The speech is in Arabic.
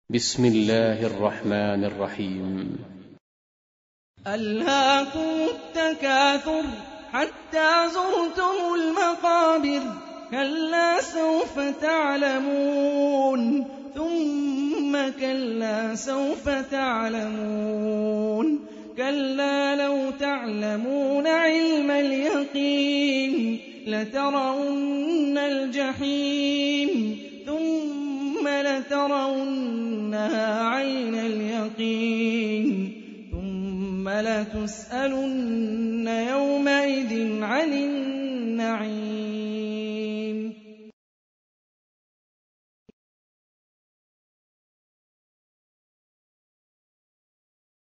بسم الله الرحمن الرحيم. ألهاكم التكاثر حتى زرتم المقابر كلا سوف تعلمون ثم كلا سوف تعلمون كلا لو تعلمون علم اليقين لترون الجحيم ثم لترونها عين اليقين ثم لتسألن